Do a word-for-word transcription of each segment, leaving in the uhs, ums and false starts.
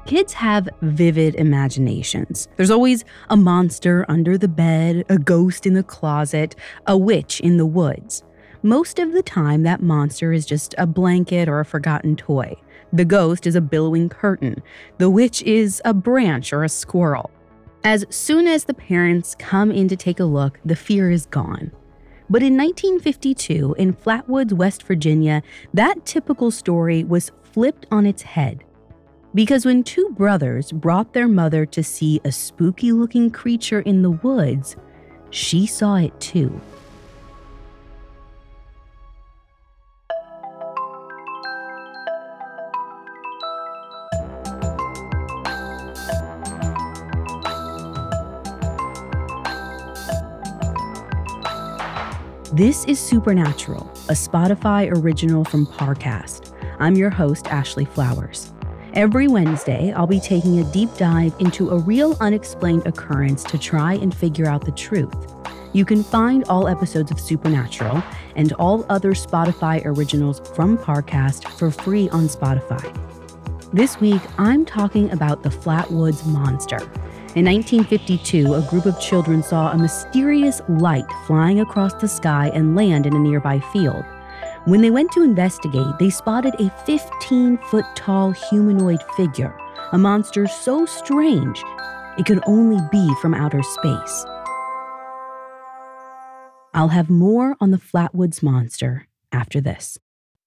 Kids have vivid imaginations. There's always a monster under the bed, a ghost in the closet, a witch in the woods. Most of the time, that monster is just a blanket or a forgotten toy. The ghost is a billowing curtain. The witch is a branch or a squirrel. As soon as the parents come in to take a look, the fear is gone. But in nineteen fifty-two, in Flatwoods, West Virginia, that typical story was flipped on its head. Because when two brothers brought their mother to see a spooky-looking creature in the woods, she saw it too. This is Supernatural, a Spotify original from Parcast. I'm your host, Ashley Flowers. Every Wednesday, I'll be taking a deep dive into a real unexplained occurrence to try and figure out the truth. You can find all episodes of Supernatural and all other Spotify originals from Parcast for free on Spotify. This week, I'm talking about the Flatwoods Monster. In nineteen fifty-two, a group of children saw a mysterious light flying across the sky and land in a nearby field. When they went to investigate, they spotted a fifteen-foot-tall humanoid figure, a monster so strange it could only be from outer space. I'll have more on the Flatwoods Monster after this.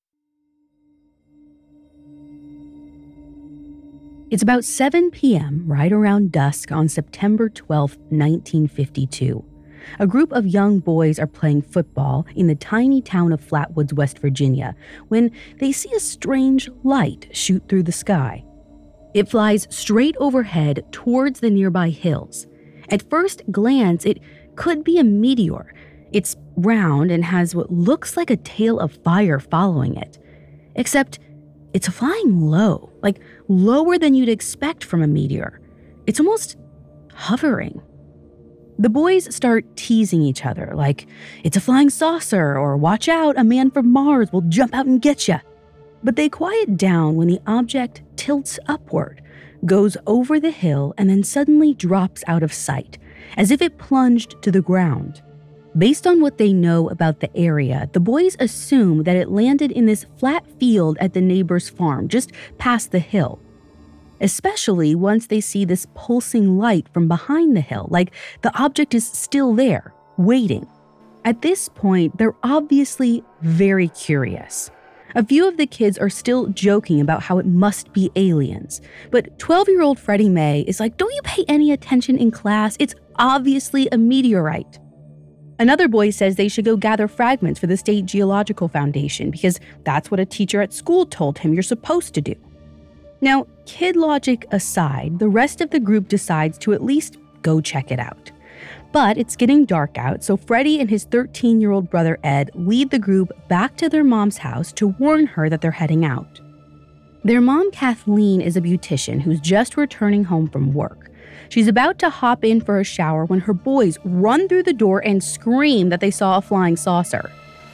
It's about seven p.m., right around dusk on September twelfth, nineteen fifty-two. A group of young boys are playing football in the tiny town of Flatwoods, West Virginia, when they see a strange light shoot through the sky. It flies straight overhead towards the nearby hills. At first glance, it could be a meteor. It's round and has what looks like a tail of fire following it. Except it's flying low, like lower than you'd expect from a meteor. It's almost hovering. The boys start teasing each other, like, it's a flying saucer, or watch out, a man from Mars will jump out and get ya. But they quiet down when the object tilts upward, goes over the hill, and then suddenly drops out of sight, as if it plunged to the ground. Based on what they know about the area, the boys assume that it landed in this flat field at the neighbor's farm, just past the hill. Especially once they see this pulsing light from behind the hill, like the object is still there, waiting. At this point, they're obviously very curious. A few of the kids are still joking about how it must be aliens, but twelve-year-old Freddie May is like, don't you pay any attention in class? It's obviously a meteorite. Another boy says they should go gather fragments for the State Geological Foundation because that's what a teacher at school told him you're supposed to do. Now, kid logic aside, the rest of the group decides to at least go check it out. But it's getting dark out, so Freddie and his thirteen-year-old brother Ed lead the group back to their mom's house to warn her that they're heading out. Their mom, Kathleen, is a beautician who's just returning home from work. She's about to hop in for a shower when her boys run through the door and scream that they saw a flying saucer.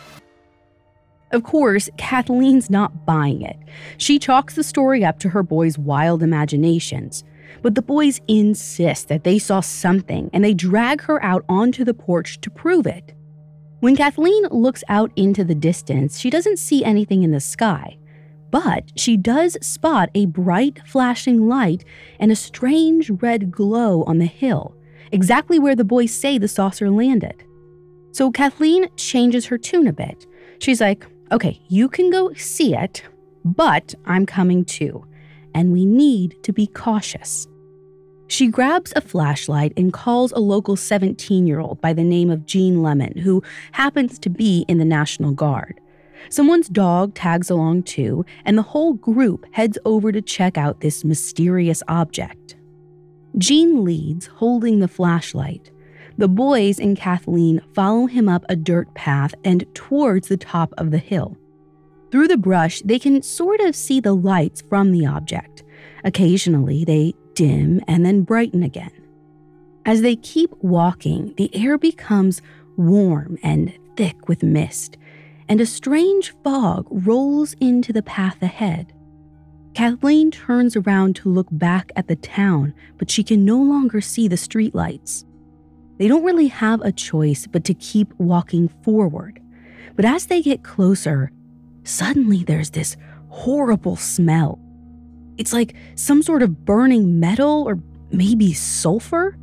Of course, Kathleen's not buying it. She chalks the story up to her boys' wild imaginations. But the boys insist that they saw something, and they drag her out onto the porch to prove it. When Kathleen looks out into the distance, she doesn't see anything in the sky. But she does spot a bright flashing light and a strange red glow on the hill, exactly where the boys say the saucer landed. So Kathleen changes her tune a bit. She's like, okay, you can go see it, but I'm coming too, and we need to be cautious. She grabs a flashlight and calls a local seventeen-year-old by the name of Jean Lemon, who happens to be in the National Guard. Someone's dog tags along too, and the whole group heads over to check out this mysterious object. Jean leads, holding the flashlight. The boys and Kathleen follow him up a dirt path and towards the top of the hill. Through the brush, they can sort of see the lights from the object. Occasionally, they dim and then brighten again. As they keep walking, the air becomes warm and thick with mist, and a strange fog rolls into the path ahead. Kathleen turns around to look back at the town, but she can no longer see the streetlights. They don't really have a choice but to keep walking forward. But as they get closer, suddenly there's this horrible smell. It's like some sort of burning metal or maybe sulfur.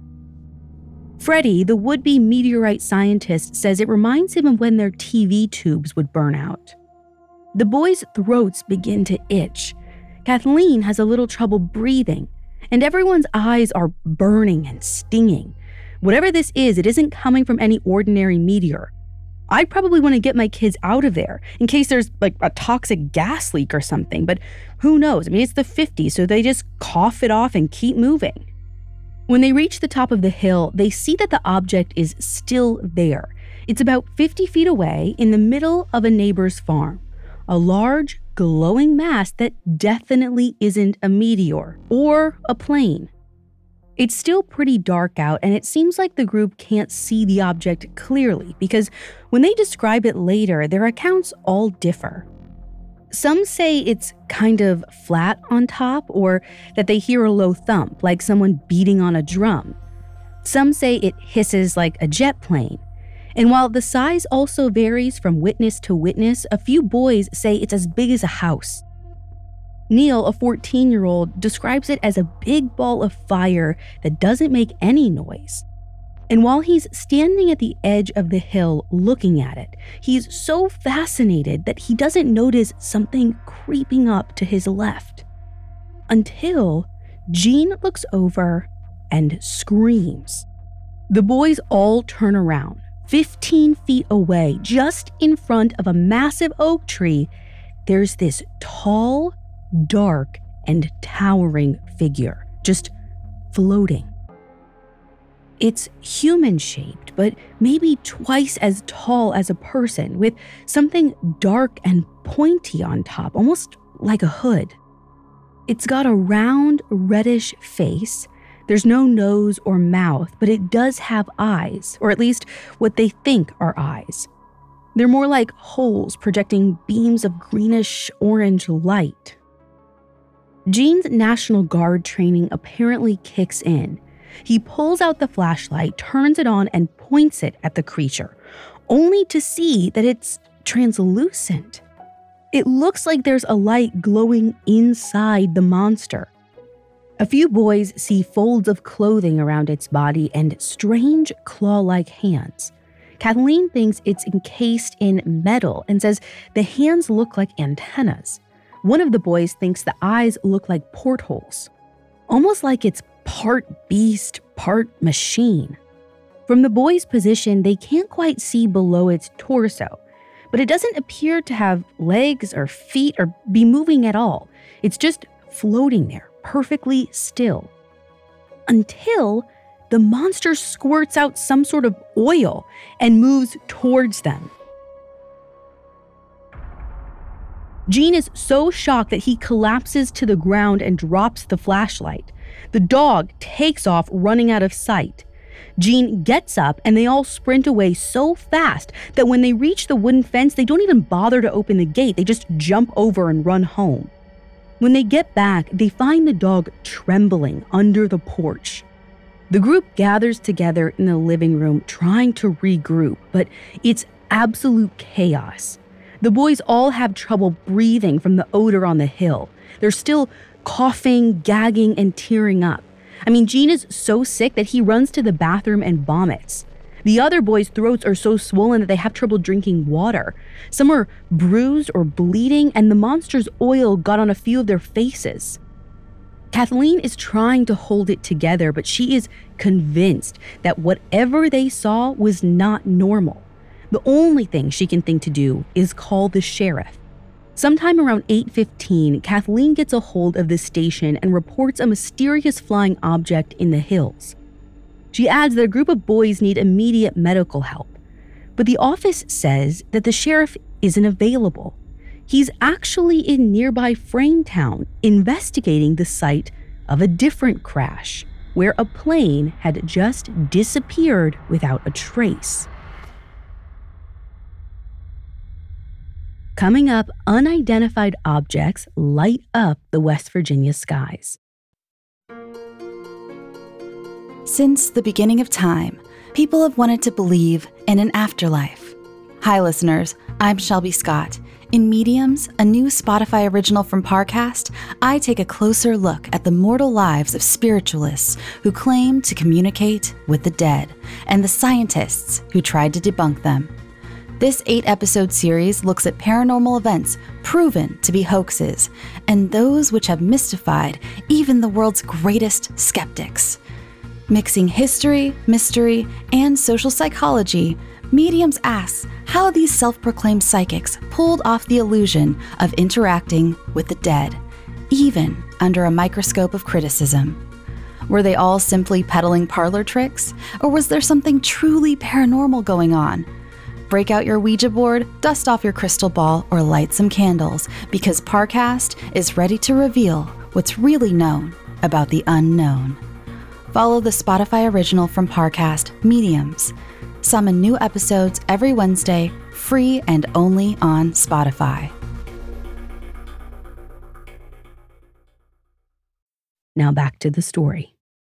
Freddie, the would-be meteorite scientist, says it reminds him of when their T V tubes would burn out. The boys' throats begin to itch. Kathleen has a little trouble breathing, and everyone's eyes are burning and stinging. Whatever this is, it isn't coming from any ordinary meteor. I'd probably want to get my kids out of there in case there's like a toxic gas leak or something, but who knows? I mean, it's the fifties, so they just cough it off and keep moving. When they reach the top of the hill, they see that the object is still there. It's about fifty feet away in the middle of a neighbor's farm. A large, glowing mass that definitely isn't a meteor or a plane. It's still pretty dark out, and it seems like the group can't see the object clearly because when they describe it later, their accounts all differ. Some say it's kind of flat on top, or that they hear a low thump, like someone beating on a drum. Some say it hisses like a jet plane. And while the size also varies from witness to witness, a few boys say it's as big as a house. Neil, a fourteen-year-old, describes it as a big ball of fire that doesn't make any noise. And while he's standing at the edge of the hill looking at it, he's so fascinated that he doesn't notice something creeping up to his left. Until Jean looks over and screams. The boys all turn around. fifteen feet away, just in front of a massive oak tree, there's this tall, dark, and towering figure, just floating. It's human-shaped, but maybe twice as tall as a person, with something dark and pointy on top, almost like a hood. It's got a round, reddish face. There's no nose or mouth, but it does have eyes, or at least what they think are eyes. They're more like holes projecting beams of greenish-orange light. Jean's National Guard training apparently kicks in. He pulls out the flashlight, turns it on, and points it at the creature, only to see that it's translucent. It looks like there's a light glowing inside the monster. A few boys see folds of clothing around its body and strange claw-like hands. Kathleen thinks it's encased in metal and says the hands look like antennas. One of the boys thinks the eyes look like portholes, almost like it's part beast, part machine. From the boy's position, they can't quite see below its torso, but it doesn't appear to have legs or feet or be moving at all. It's just floating there, perfectly still. Until the monster squirts out some sort of oil and moves towards them. Jean is so shocked that he collapses to the ground and drops the flashlight. The dog takes off, running out of sight. Jean gets up and they all sprint away so fast that when they reach the wooden fence, they don't even bother to open the gate. They just jump over and run home. When they get back, they find the dog trembling under the porch. The group gathers together in the living room trying to regroup, but it's absolute chaos. The boys all have trouble breathing from the odor on the hill. They're still coughing, gagging, and tearing up. I mean, Jean is so sick that he runs to the bathroom and vomits. The other boys' throats are so swollen that they have trouble drinking water. Some are bruised or bleeding, and the monster's oil got on a few of their faces. Kathleen is trying to hold it together, but she is convinced that whatever they saw was not normal. The only thing she can think to do is call the sheriff. Sometime around eight fifteen, Kathleen gets a hold of the station and reports a mysterious flying object in the hills. She adds that a group of boys need immediate medical help, but the office says that the sheriff isn't available. He's actually in nearby Frametown investigating the site of a different crash, where a plane had just disappeared without a trace. Coming up, unidentified objects light up the West Virginia skies. Since the beginning of time, people have wanted to believe in an afterlife. Hi, listeners. I'm Shelby Scott. In Mediums, a new Spotify original from Parcast, I take a closer look at the mortal lives of spiritualists who claim to communicate with the dead and the scientists who tried to debunk them. This eight-episode series looks at paranormal events proven to be hoaxes and those which have mystified even the world's greatest skeptics. Mixing history, mystery, and social psychology, Mediums asks how these self-proclaimed psychics pulled off the illusion of interacting with the dead, even under a microscope of criticism. Were they all simply peddling parlor tricks, or was there something truly paranormal going on? Break out your Ouija board, dust off your crystal ball, or light some candles, because Parcast is ready to reveal what's really known about the unknown. Follow the Spotify original from Parcast, Mediums. Summon new episodes every Wednesday, free and only on Spotify. Now back to the story.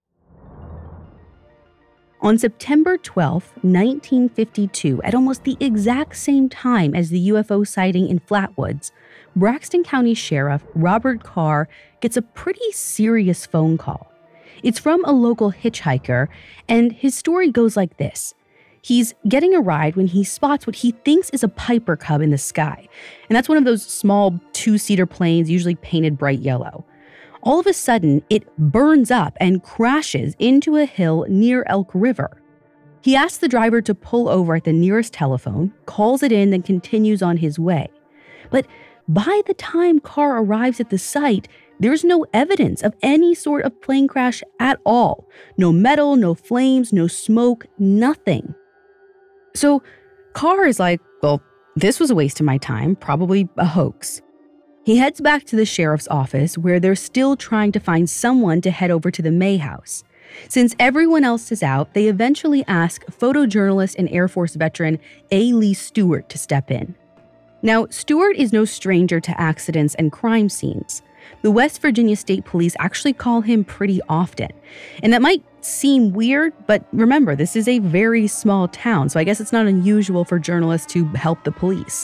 On September twelfth, nineteen fifty-two, at almost the exact same time as the U F O sighting in Flatwoods, Braxton County Sheriff Robert Carr gets a pretty serious phone call. It's from a local hitchhiker, and his story goes like this. He's getting a ride when he spots what he thinks is a Piper Cub in the sky, and that's one of those small two-seater planes usually painted bright yellow. All of a sudden, it burns up and crashes into a hill near Elk River. He asks the driver to pull over at the nearest telephone, calls it in, then continues on his way. But by the time Carr arrives at the site, there's no evidence of any sort of plane crash at all. No metal, no flames, no smoke, nothing. So Carr is like, well, this was a waste of my time, probably a hoax. He heads back to the sheriff's office where they're still trying to find someone to head over to the May house. Since everyone else is out, they eventually ask photojournalist and Air Force veteran A. Lee Stewart to step in. Now, Stewart is no stranger to accidents and crime scenes. The West Virginia State Police actually call him pretty often. And that might seem weird, but remember, this is a very small town, so I guess it's not unusual for journalists to help the police.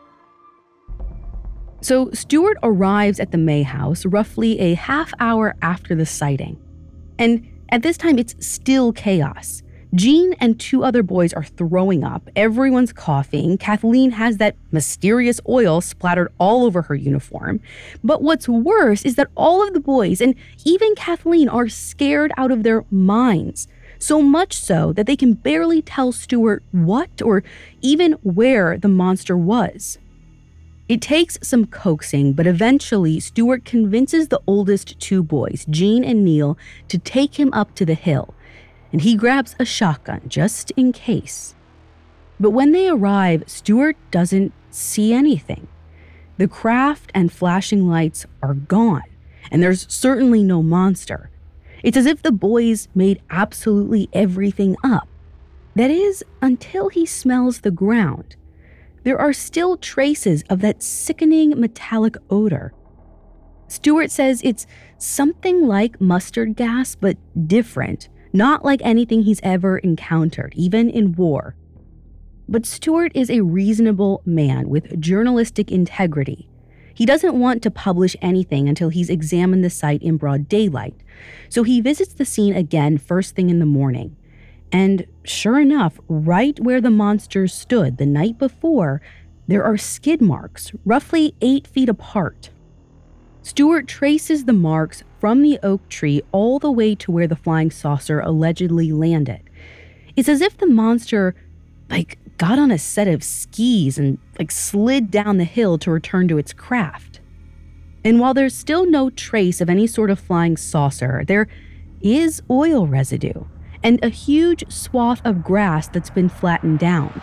So Stewart arrives at the May house roughly a half hour after the sighting. And at this time, it's still chaos. Jean and two other boys are throwing up. Everyone's coughing. Kathleen has that mysterious oil splattered all over her uniform. But what's worse is that all of the boys, and even Kathleen, are scared out of their minds. So much so that they can barely tell Stewart what or even where the monster was. It takes some coaxing, but eventually Stewart convinces the oldest two boys, Jean and Neil, to take him up to the hill. And he grabs a shotgun just in case. But when they arrive, Stewart doesn't see anything. The craft and flashing lights are gone, and there's certainly no monster. It's as if the boys made absolutely everything up. That is, until he smells the ground. There are still traces of that sickening metallic odor. Stewart says it's something like mustard gas, but different, not like anything he's ever encountered, even in war. But Stewart is a reasonable man with journalistic integrity. He doesn't want to publish anything until he's examined the site in broad daylight, so he visits the scene again first thing in the morning. And sure enough, right where the monsters stood the night before, there are skid marks, roughly eight feet apart. Stewart traces the marks from the oak tree all the way to where the flying saucer allegedly landed. It's as if the monster, like, got on a set of skis and, like, slid down the hill to return to its craft. And while there's still no trace of any sort of flying saucer, there is oil residue and a huge swath of grass that's been flattened down.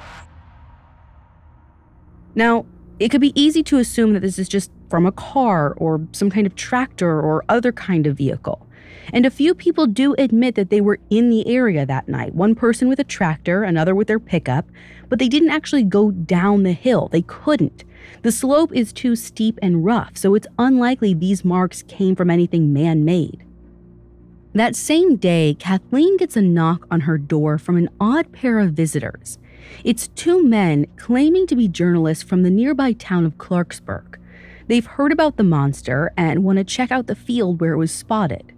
Now, it could be easy to assume that this is just from a car or some kind of tractor or other kind of vehicle. And a few people do admit that they were in the area that night. One person with a tractor, another with their pickup, but they didn't actually go down the hill. They couldn't. The slope is too steep and rough, so it's unlikely these marks came from anything man-made. That same day, Kathleen gets a knock on her door from an odd pair of visitors. It's two men claiming to be journalists from the nearby town of Clarksburg. They've heard about the monster and want to check out the field where it was spotted.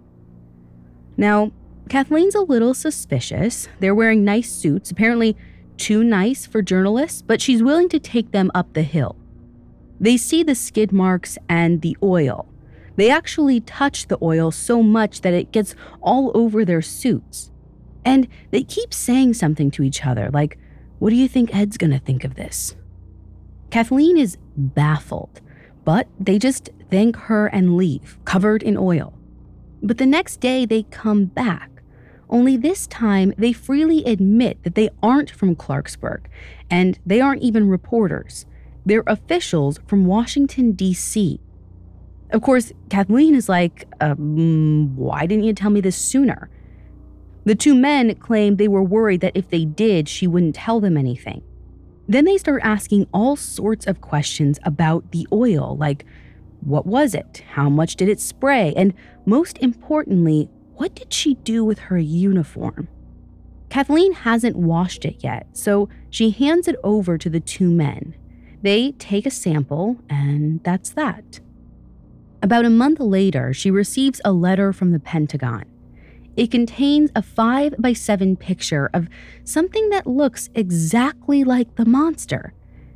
Now, Kathleen's a little suspicious. They're wearing nice suits, apparently too nice for journalists, but she's willing to take them up the hill. They see the skid marks and the oil. They actually touch the oil so much that it gets all over their suits. And they keep saying something to each other, like, "What do you think Ed's gonna think of this?" Kathleen is baffled, but they just thank her and leave, covered in oil. But the next day they come back, only this time they freely admit that they aren't from Clarksburg, and they aren't even reporters. They're officials from Washington, D C Of course, Kathleen is like, um, why didn't you tell me this sooner? The two men claim they were worried that if they did, she wouldn't tell them anything. Then they start asking all sorts of questions about the oil, like, what was it? How much did it spray? And most importantly, what did she do with her uniform? Kathleen hasn't washed it yet, so she hands it over to the two men. They take a sample, and that's that. About a month later, she receives a letter from the Pentagon. It contains a five by seven picture of something that looks exactly like the monster,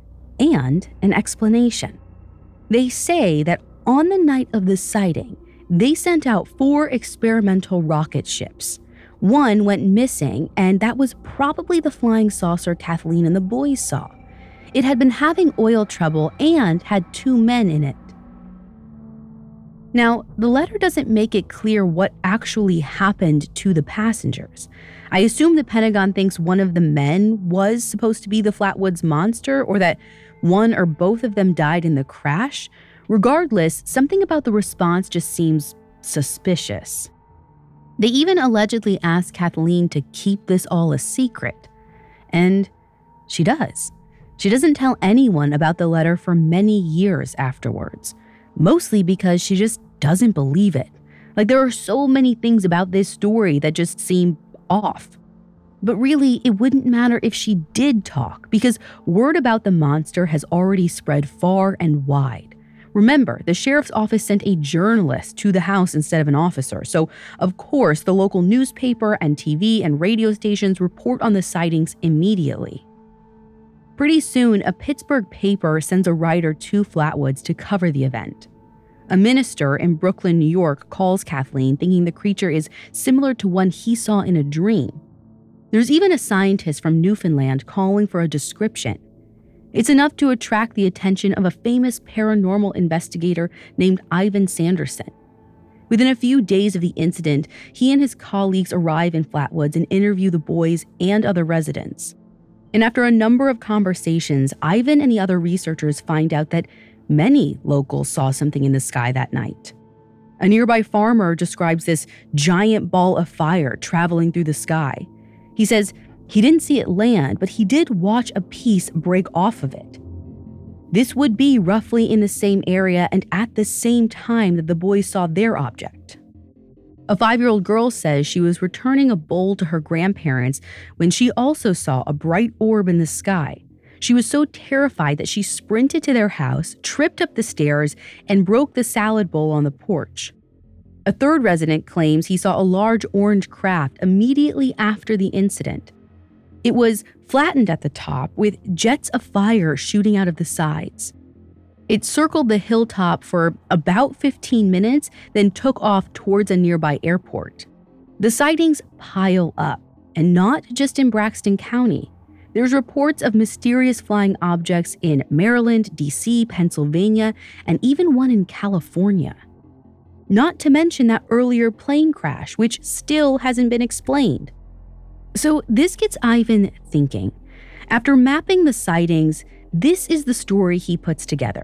and an explanation. They say that on the night of the sighting, they sent out four experimental rocket ships. One went missing, and that was probably the flying saucer Kathleen and the boys saw. It had been having oil trouble and had two men in it. Now, the letter doesn't make it clear what actually happened to the passengers. I assume the Pentagon thinks one of the men was supposed to be the Flatwoods monster, or that one or both of them died in the crash. Regardless, something about the response just seems suspicious. They even allegedly asked Kathleen to keep this all a secret. And she does. She doesn't tell anyone about the letter for many years afterwards, mostly because she just doesn't believe it. Like, there are so many things about this story that just seem off. But really, it wouldn't matter if she did talk, because word about the monster has already spread far and wide. Remember, the sheriff's office sent a journalist to the house instead of an officer, so of course the local newspaper and T V and radio stations report on the sightings immediately. Pretty soon, a Pittsburgh paper sends a writer to Flatwoods to cover the event. A minister in Brooklyn, New York, calls Kathleen, thinking the creature is similar to one he saw in a dream. There's even a scientist from Newfoundland calling for a description. It's enough to attract the attention of a famous paranormal investigator named Ivan Sanderson. Within a few days of the incident, he and his colleagues arrive in Flatwoods and interview the boys and other residents. And after a number of conversations, Ivan and the other researchers find out that many locals saw something in the sky that night. A nearby farmer describes this giant ball of fire traveling through the sky. He says he didn't see it land, but he did watch a piece break off of it. This would be roughly in the same area and at the same time that the boys saw their object. A five-year-old girl says she was returning a bowl to her grandparents when she also saw a bright orb in the sky. She was so terrified that she sprinted to their house, tripped up the stairs, and broke the salad bowl on the porch. A third resident claims he saw a large orange craft immediately after the incident. It was flattened at the top with jets of fire shooting out of the sides. It circled the hilltop for about fifteen minutes, then took off towards a nearby airport. The sightings pile up, and not just in Braxton County. There's reports of mysterious flying objects in Maryland, D C, Pennsylvania, and even one in California. Not to mention that earlier plane crash, which still hasn't been explained. So this gets Ivan thinking. After mapping the sightings, this is the story he puts together.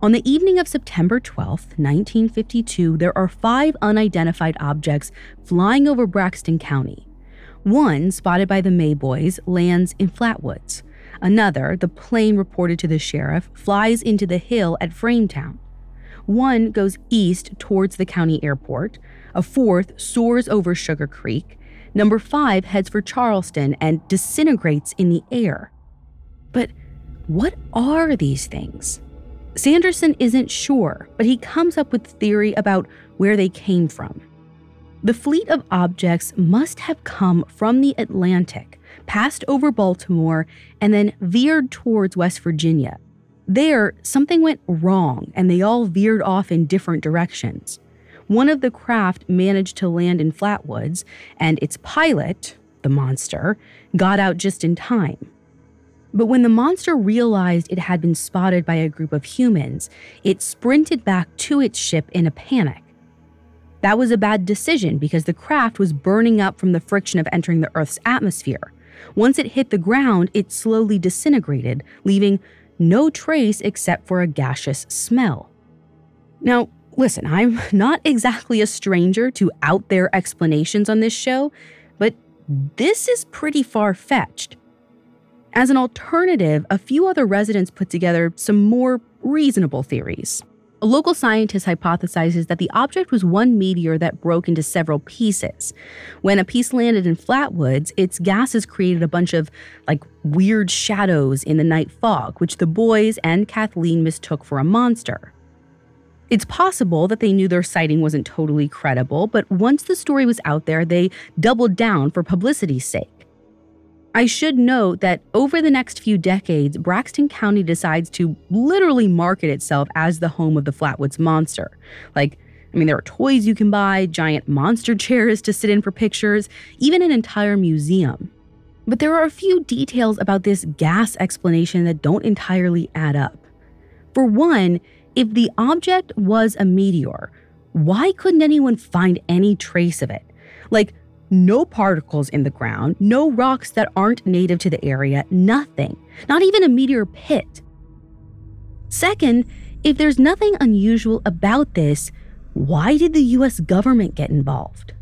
On the evening of September twelfth, nineteen fifty-two, there are five unidentified objects flying over Braxton County. One, spotted by the May boys, lands in Flatwoods. Another, the plane reported to the sheriff, flies into the hill at Frametown. One goes east towards the county airport. A fourth soars over Sugar Creek. Number five heads for Charleston and disintegrates in the air. But what are these things? Sanderson isn't sure, but he comes up with a theory about where they came from. The fleet of objects must have come from the Atlantic, passed over Baltimore, and then veered towards West Virginia. There, something went wrong, and they all veered off in different directions. One of the craft managed to land in Flatwoods, and its pilot, the monster, got out just in time. But when the monster realized it had been spotted by a group of humans, it sprinted back to its ship in a panic. That was a bad decision because the craft was burning up from the friction of entering the Earth's atmosphere. Once it hit the ground, it slowly disintegrated, leaving no trace except for a gaseous smell. Now, listen, I'm not exactly a stranger to out there explanations on this show, but this is pretty far-fetched. As an alternative, a few other residents put together some more reasonable theories. A local scientist hypothesizes that the object was one meteor that broke into several pieces. When a piece landed in Flatwoods, its gases created a bunch of, like, weird shadows in the night fog, which the boys and Kathleen mistook for a monster. It's possible that they knew their sighting wasn't totally credible, but once the story was out there, they doubled down for publicity's sake. I should note that over the next few decades, Braxton County decides to literally market itself as the home of the Flatwoods Monster. Like, I mean, there are toys you can buy, giant monster chairs to sit in for pictures, even an entire museum. But there are a few details about this gas explanation that don't entirely add up. For one, if the object was a meteor, why couldn't anyone find any trace of it? Like, no particles in the ground, no rocks that aren't native to the area, nothing. Not even a meteor pit. Second, if there's nothing unusual about this, why did the U S government get involved?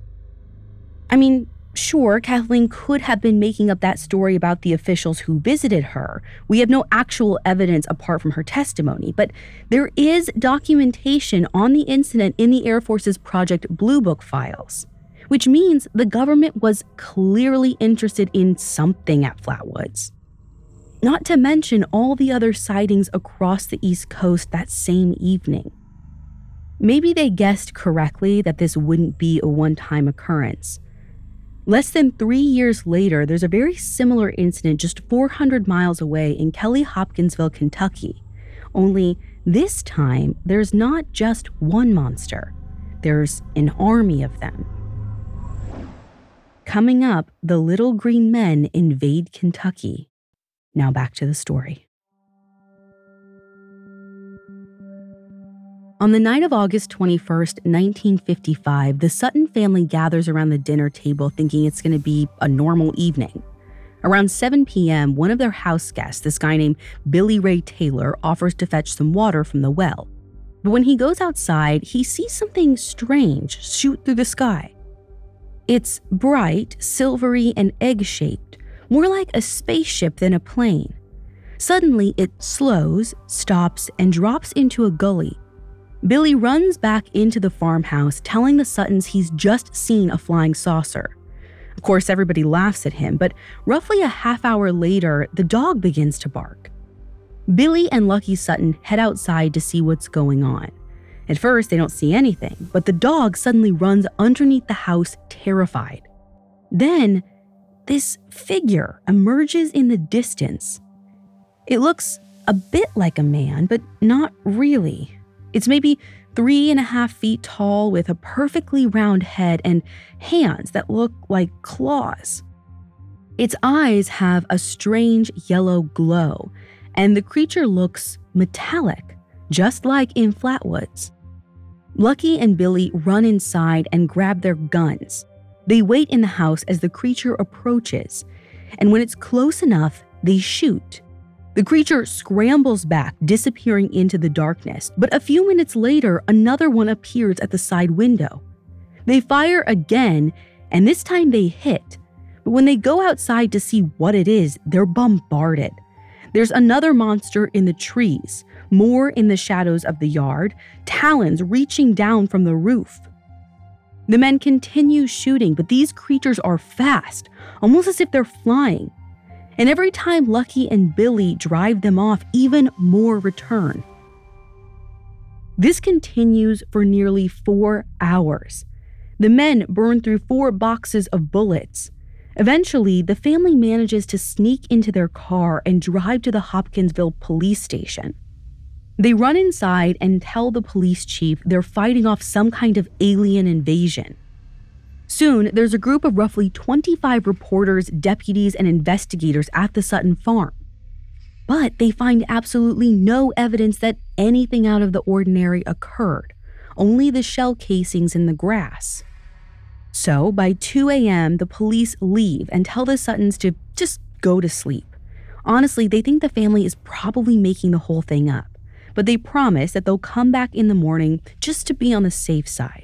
I mean, sure, Kathleen could have been making up that story about the officials who visited her. We have no actual evidence apart from her testimony, but there is documentation on the incident in the Air Force's Project Blue Book files, which means the government was clearly interested in something at Flatwoods. Not to mention all the other sightings across the East Coast that same evening. Maybe they guessed correctly that this wouldn't be a one-time occurrence. Less than three years later, there's a very similar incident just four hundred miles away in Kelly Hopkinsville, Kentucky. Only this time, there's not just one monster. There's an army of them. Coming up, the Little Green Men invade Kentucky. Now back to the story. On the night of August twenty-first, nineteen fifty-five, the Sutton family gathers around the dinner table thinking it's going to be a normal evening. Around seven p.m., one of their house guests, this guy named Billy Ray Taylor, offers to fetch some water from the well. But when he goes outside, he sees something strange shoot through the sky. It's bright, silvery, and egg-shaped, more like a spaceship than a plane. Suddenly, it slows, stops, and drops into a gully. Billy runs back into the farmhouse, telling the Suttons he's just seen a flying saucer. Of course, everybody laughs at him, but roughly a half hour later, the dog begins to bark. Billy and Lucky Sutton head outside to see what's going on. At first, they don't see anything, but the dog suddenly runs underneath the house, terrified. Then, this figure emerges in the distance. It looks a bit like a man, but not really. It's maybe three and a half feet tall with a perfectly round head and hands that look like claws. Its eyes have a strange yellow glow, and the creature looks metallic, just like in Flatwoods. Lucky and Billy run inside and grab their guns. They wait in the house as the creature approaches, and when it's close enough, they shoot. The creature scrambles back, disappearing into the darkness, but a few minutes later, another one appears at the side window. They fire again, and this time they hit. But when they go outside to see what it is, they're bombarded. There's another monster in the trees, more in the shadows of the yard, talons reaching down from the roof. The men continue shooting, but these creatures are fast, almost as if they're flying. And every time Lucky and Billy drive them off, even more return. This continues for nearly four hours. The men burn through four boxes of bullets. Eventually, the family manages to sneak into their car and drive to the Hopkinsville police station. They run inside and tell the police chief they're fighting off some kind of alien invasion. Soon, there's a group of roughly twenty-five reporters, deputies, and investigators at the Sutton farm. But they find absolutely no evidence that anything out of the ordinary occurred, only the shell casings in the grass. So, by two a.m., the police leave and tell the Suttons to just go to sleep. Honestly, they think the family is probably making the whole thing up, but they promise that they'll come back in the morning just to be on the safe side.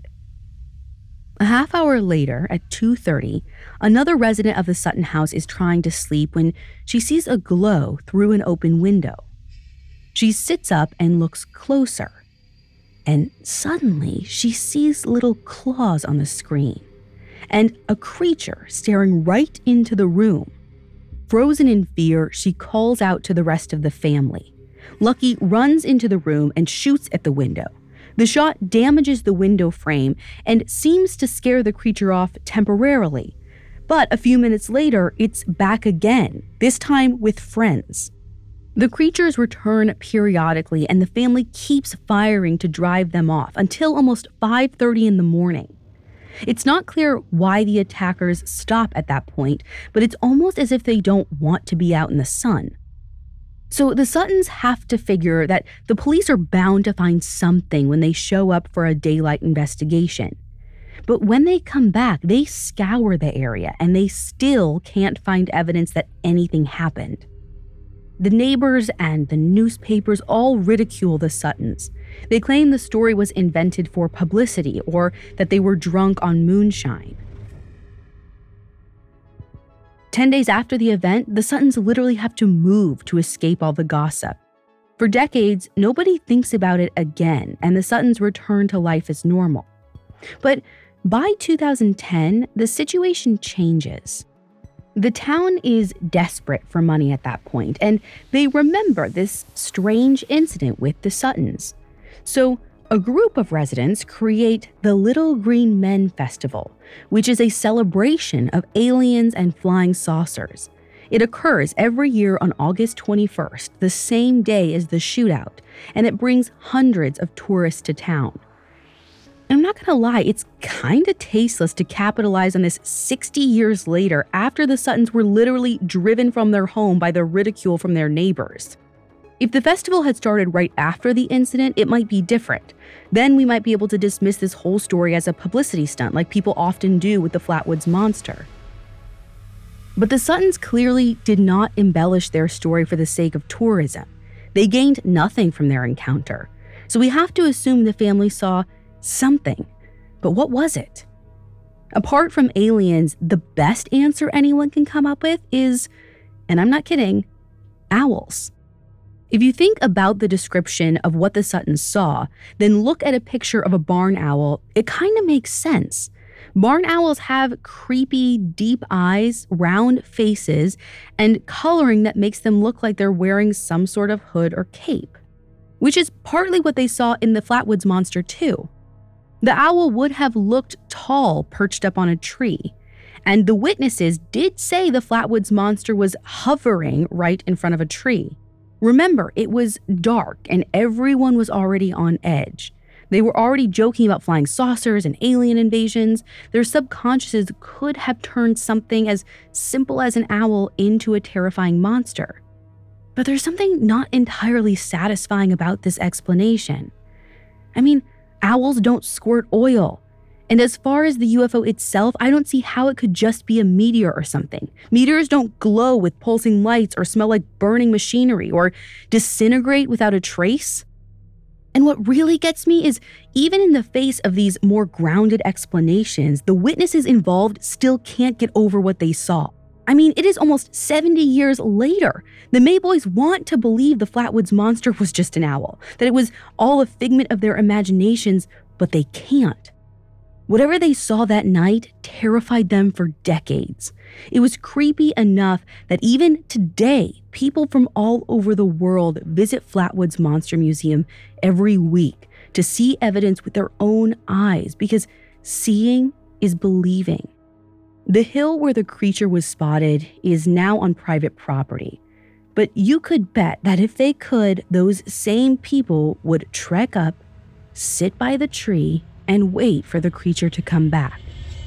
A half hour later, at two thirty, another resident of the Sutton house is trying to sleep when she sees a glow through an open window. She sits up and looks closer, and suddenly she sees little claws on the screen and a creature staring right into the room. Frozen in fear, she calls out to the rest of the family. Lucky runs into the room and shoots at the window. The shot damages the window frame and seems to scare the creature off temporarily. But a few minutes later, it's back again, this time with friends. The creatures return periodically, and the family keeps firing to drive them off until almost five thirty in the morning. It's not clear why the attackers stop at that point, but it's almost as if they don't want to be out in the sun. So the Suttons have to figure that the police are bound to find something when they show up for a daylight investigation. But when they come back, they scour the area and they still can't find evidence that anything happened. The neighbors and the newspapers all ridicule the Suttons. They claim the story was invented for publicity or that they were drunk on moonshine. Ten days after the event, the Suttons literally have to move to escape all the gossip. For decades, nobody thinks about it again, and the Suttons return to life as normal. But by two thousand ten, the situation changes. The town is desperate for money at that point, and they remember this strange incident with the Suttons. So a group of residents create the Little Green Men Festival, which is a celebration of aliens and flying saucers. It occurs every year on August twenty-first, the same day as the shootout, and it brings hundreds of tourists to town. I'm not gonna lie, it's kinda tasteless to capitalize on this sixty years later after the Suttons were literally driven from their home by the ridicule from their neighbors. If the festival had started right after the incident, it might be different. Then we might be able to dismiss this whole story as a publicity stunt like people often do with the Flatwoods Monster. But the Suttons clearly did not embellish their story for the sake of tourism. They gained nothing from their encounter. So we have to assume the family saw something. But what was it? Apart from aliens, the best answer anyone can come up with is, and I'm not kidding, owls. If you think about the description of what the Suttons saw, then look at a picture of a barn owl, it kind of makes sense. Barn owls have creepy, deep eyes, round faces, and coloring that makes them look like they're wearing some sort of hood or cape, which is partly what they saw in the Flatwoods Monster too. The owl would have looked tall perched up on a tree, and the witnesses did say the Flatwoods Monster was hovering right in front of a tree. Remember, it was dark and everyone was already on edge. They were already joking about flying saucers and alien invasions. Their subconsciouses could have turned something as simple as an owl into a terrifying monster. But there's something not entirely satisfying about this explanation. I mean, owls don't squirt oil, And as far as the U F O itself, I don't see how it could just be a meteor or something. Meteors don't glow with pulsing lights or smell like burning machinery or disintegrate without a trace. And what really gets me is, even in the face of these more grounded explanations, the witnesses involved still can't get over what they saw. I mean, it is almost seventy years later. The May boys want to believe the Flatwoods Monster was just an owl, that it was all a figment of their imaginations, but they can't. Whatever they saw that night terrified them for decades. It was creepy enough that even today, people from all over the world visit Flatwoods Monster Museum every week to see evidence with their own eyes, because seeing is believing. The hill where the creature was spotted is now on private property, but you could bet that if they could, those same people would trek up, sit by the tree, and wait for the creature to come back.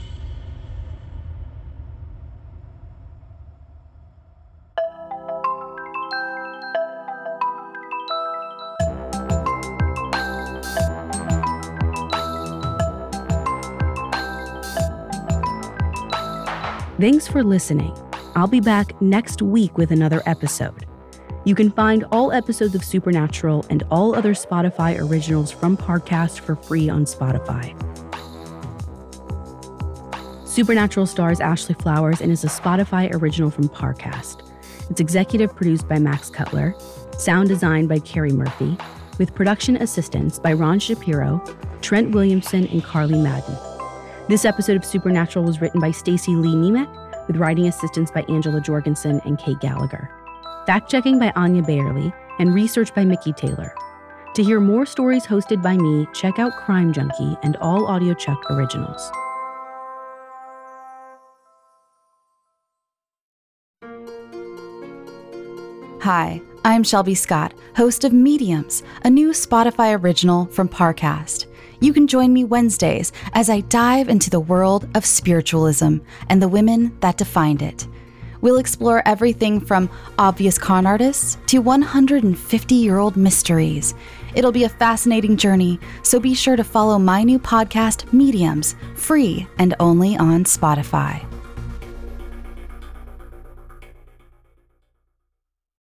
Thanks for listening. I'll be back next week with another episode. You can find all episodes of Supernatural and all other Spotify originals from Parcast for free on Spotify. Supernatural stars Ashley Flowers and is a Spotify original from Parcast. It's executive produced by Max Cutler, sound designed by Carrie Murphy, with production assistance by Ron Shapiro, Trent Williamson, and Carly Madden. This episode of Supernatural was written by Stacey Lee Nemec, with writing assistance by Angela Jorgensen and Kate Gallagher. Fact-checking by Anya Bayerly, and research by Mickey Taylor. To hear more stories hosted by me, check out Crime Junkie and all AudioChuck originals. Hi, I'm Shelby Scott, host of Mediums, a new Spotify original from Parcast. You can join me Wednesdays as I dive into the world of spiritualism and the women that defined it. We'll explore everything from obvious con artists to one hundred fifty-year-old mysteries. It'll be a fascinating journey, so be sure to follow my new podcast, Mediums, free and only on Spotify.